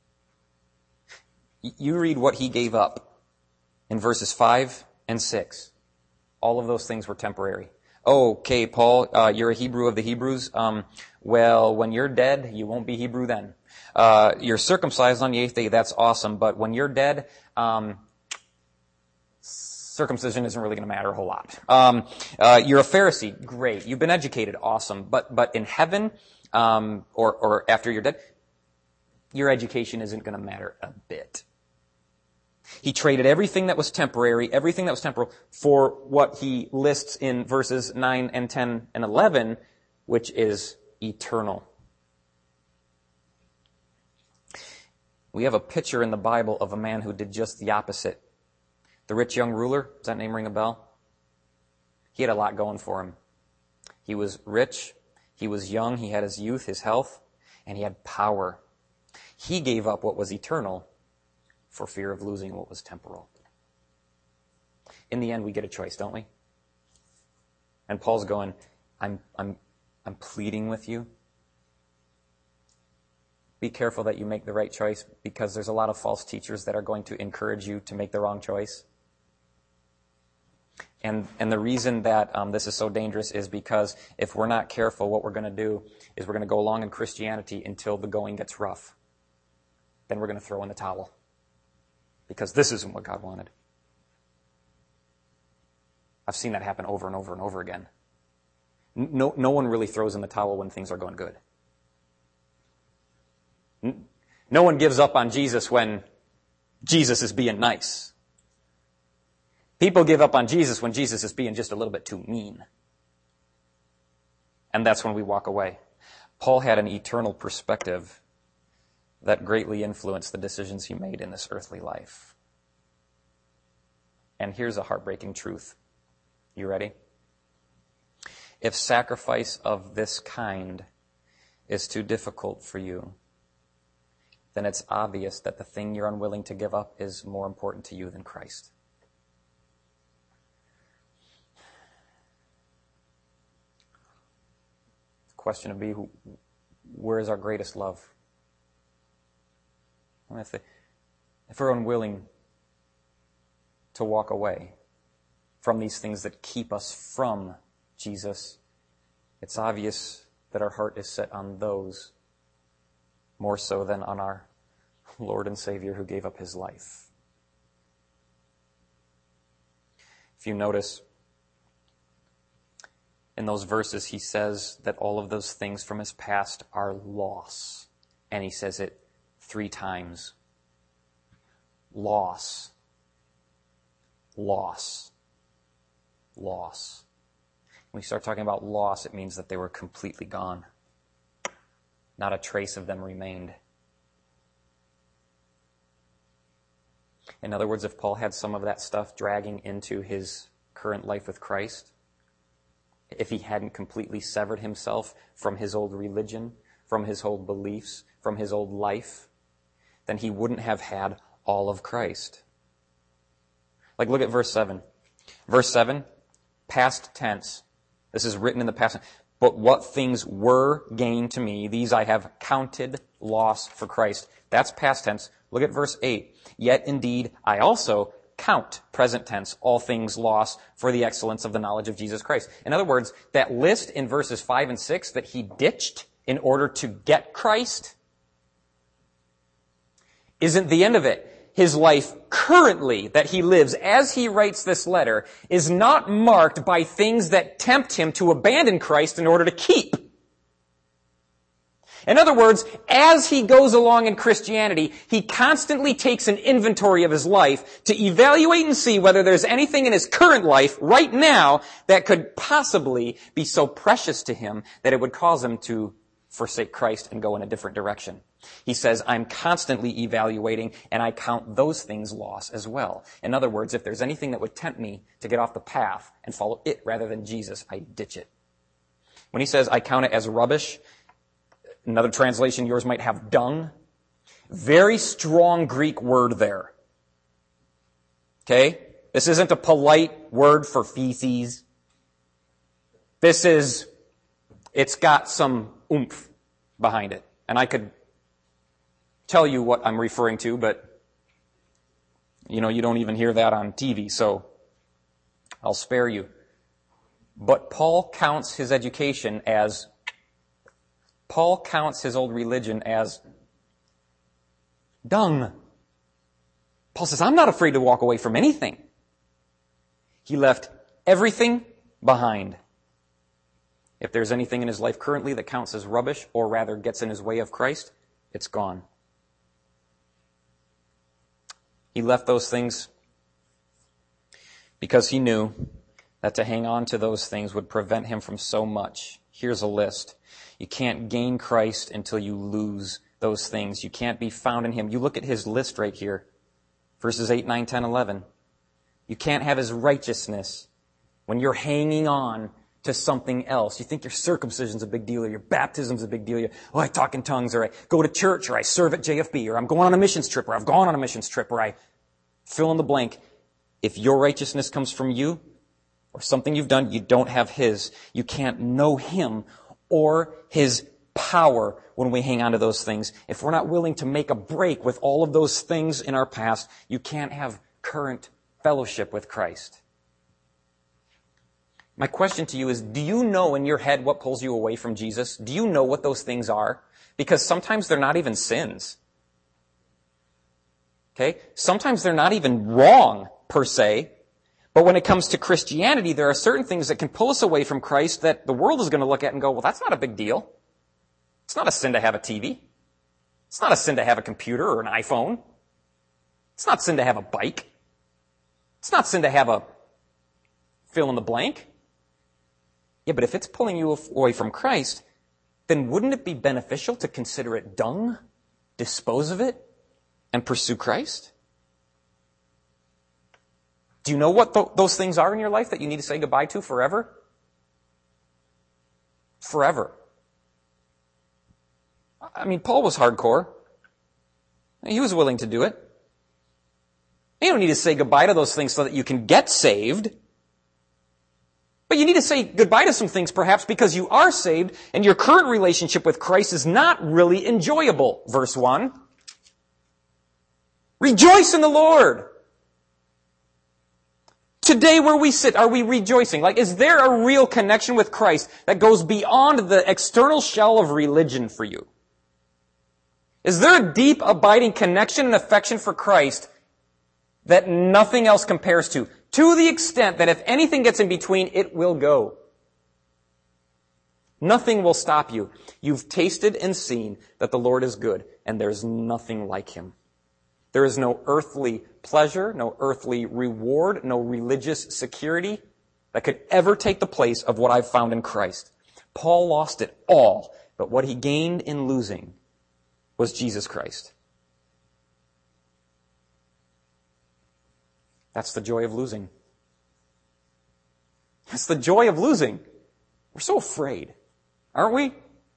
You read what he gave up in verses 5 and 6. All of those things were temporary. Okay, Paul, you're a Hebrew of the Hebrews. Well, when you're dead, you won't be Hebrew then. You're circumcised on the 8th day, that's awesome, but when you're dead, circumcision isn't really going to matter a whole lot. You're a Pharisee, great. You've been educated, awesome, but in heaven, or after you're dead, your education isn't going to matter a bit. He traded everything that was temporary, everything that was temporal, for what he lists in verses 9 and 10 and 11, which is eternal. We have a picture in the Bible of a man who did just the opposite. The rich young ruler, does that name ring a bell? He had a lot going for him. He was rich, he was young, he had his youth, his health, and he had power. He gave up what was eternal for fear of losing what was temporal. In the end, we get a choice, don't we? And Paul's going, I'm pleading with you. Be careful that you make the right choice, because there's a lot of false teachers that are going to encourage you to make the wrong choice. And the reason that this is so dangerous is because if we're not careful, what we're going to do is we're going to go along in Christianity until the going gets rough. Then we're going to throw in the towel, because this isn't what God wanted. I've seen that happen over and over and over again. No one really throws in the towel when things are going good. No one gives up on Jesus when Jesus is being nice. People give up on Jesus when Jesus is being just a little bit too mean. And that's when we walk away. Paul had an eternal perspective that greatly influenced the decisions he made in this earthly life. And here's a heartbreaking truth. You ready? If sacrifice of this kind is too difficult for you, then it's obvious that the thing you're unwilling to give up is more important to you than Christ. The question would be, where is our greatest love? If we're unwilling to walk away from these things that keep us from Jesus, it's obvious that our heart is set on those more so than on our Lord and Savior who gave up his life. If you notice, in those verses, he says that all of those things from his past are loss. And he says it 3 times. Loss. Loss. Loss. When we start talking about loss, it means that they were completely gone. Not a trace of them remained. In other words, if Paul had some of that stuff dragging into his current life with Christ, if he hadn't completely severed himself from his old religion, from his old beliefs, from his old life, then he wouldn't have had all of Christ. Like, look at verse 7. Verse 7, past tense. This is written in the past tense. But what things were gain to me, these I have counted loss for Christ. That's past tense. Look at verse 8. Yet indeed I also count, present tense, all things loss for the excellence of the knowledge of Jesus Christ. In other words, that list in verses 5 and 6 that he ditched in order to get Christ isn't the end of it. His life currently that he lives as he writes this letter is not marked by things that tempt him to abandon Christ in order to keep. In other words, as he goes along in Christianity, he constantly takes an inventory of his life to evaluate and see whether there's anything in his current life right now that could possibly be so precious to him that it would cause him to forsake Christ and go in a different direction. He says, I'm constantly evaluating, and I count those things loss as well. In other words, if there's anything that would tempt me to get off the path and follow it rather than Jesus, I ditch it. When he says, I count it as rubbish, another translation, yours might have dung. Very strong Greek word there. Okay? This isn't a polite word for feces. It's got some oomph behind it. And I could tell you what I'm referring to, but, you don't even hear that on TV, so I'll spare you. But Paul counts his old religion as dung. Paul says, I'm not afraid to walk away from anything. He left everything behind. If there's anything in his life currently that counts as rubbish, or rather gets in his way of Christ, it's gone. He left those things because he knew that to hang on to those things would prevent him from so much. Here's a list. You can't gain Christ until you lose those things. You can't be found in him. You look at his list right here. Verses 8, 9, 10, 11. You can't have his righteousness when you're hanging on to something else. You think your circumcision's a big deal, or your baptism's a big deal. I talk in tongues, or I go to church, or I serve at JFB, or I'm going on a missions trip, or I've gone on a missions trip, or I fill in the blank. If your righteousness comes from you or something you've done, you don't have His. You can't know Him or His power when we hang on to those things. If we're not willing to make a break with all of those things in our past, you can't have current fellowship with Christ. My question to you is, do you know in your head what pulls you away from Jesus? Do you know what those things are? Because sometimes they're not even sins. Okay? Sometimes they're not even wrong, per se. But when it comes to Christianity, there are certain things that can pull us away from Christ that the world is going to look at and go, well, that's not a big deal. It's not a sin to have a TV. It's not a sin to have a computer or an iPhone. It's not sin to have a bike. It's not sin to have a fill in the blank. Yeah, but if it's pulling you away from Christ, then wouldn't it be beneficial to consider it dung, dispose of it, and pursue Christ? Do you know what those things are in your life that you need to say goodbye to forever? Forever. I mean, Paul was hardcore. He was willing to do it. You don't need to say goodbye to those things so that you can get saved. But you need to say goodbye to some things perhaps because you are saved and your current relationship with Christ is not really enjoyable. Verse 1. Rejoice in the Lord. Today where we sit, are we rejoicing? Like, is there a real connection with Christ that goes beyond the external shell of religion for you? Is there a deep, abiding connection and affection for Christ that nothing else compares to the extent that if anything gets in between, it will go? Nothing will stop you. You've tasted and seen that the Lord is good, and there's nothing like Him. There is no earthly pleasure, no earthly reward, no religious security that could ever take the place of what I've found in Christ. Paul lost it all, but what he gained in losing was Jesus Christ. That's the joy of losing. That's the joy of losing. We're so afraid, aren't we?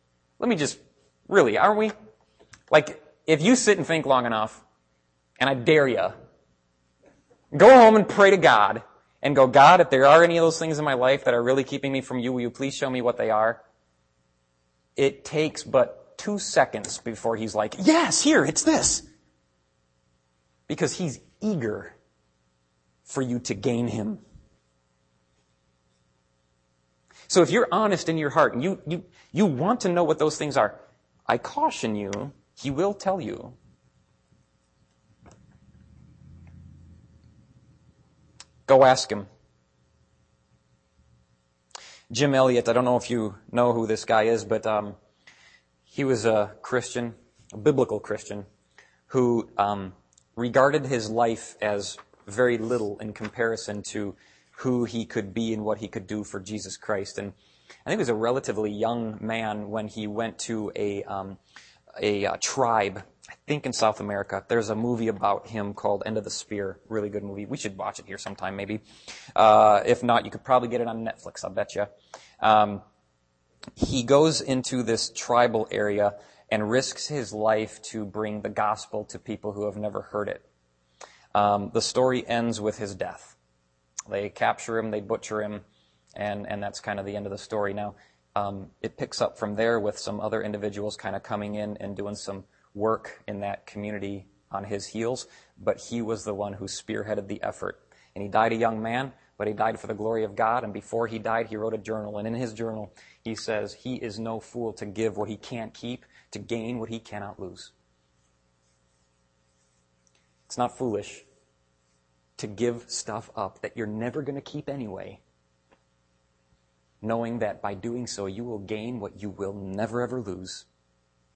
Aren't we? Like, if you sit and think long enough, and I dare you, go home and pray to God, and go, God, if there are any of those things in my life that are really keeping me from you, will you please show me what they are? It takes but 2 seconds before He's like, yes, here, it's this. Because He's eager for you to gain Him. So if you're honest in your heart and you want to know what those things are, I caution you, He will tell you. Go ask Him. Jim Elliot, I don't know if you know who this guy is, but he was a Christian, a biblical Christian, who regarded his life as very little in comparison to who he could be and what he could do for Jesus Christ. And I think he was a relatively young man when he went to a tribe, I think in South America. There's a movie about him called End of the Spear. Really good movie. We should watch it here sometime, maybe. If not, you could probably get it on Netflix, I'll bet you. He goes into this tribal area and risks his life to bring the gospel to people who have never heard it. The story ends with his death. They capture him, they butcher him, and that's kind of the end of the story. Now, it picks up from there with some other individuals kind of coming in and doing some work in that community on his heels, but he was the one who spearheaded the effort. And he died a young man, but he died for the glory of God, and before he died, he wrote a journal, and in his journal, he says, he is no fool to give what he can't keep, to gain what he cannot lose. It's not foolish to give stuff up that you're never going to keep anyway, knowing that by doing so, you will gain what you will never ever lose.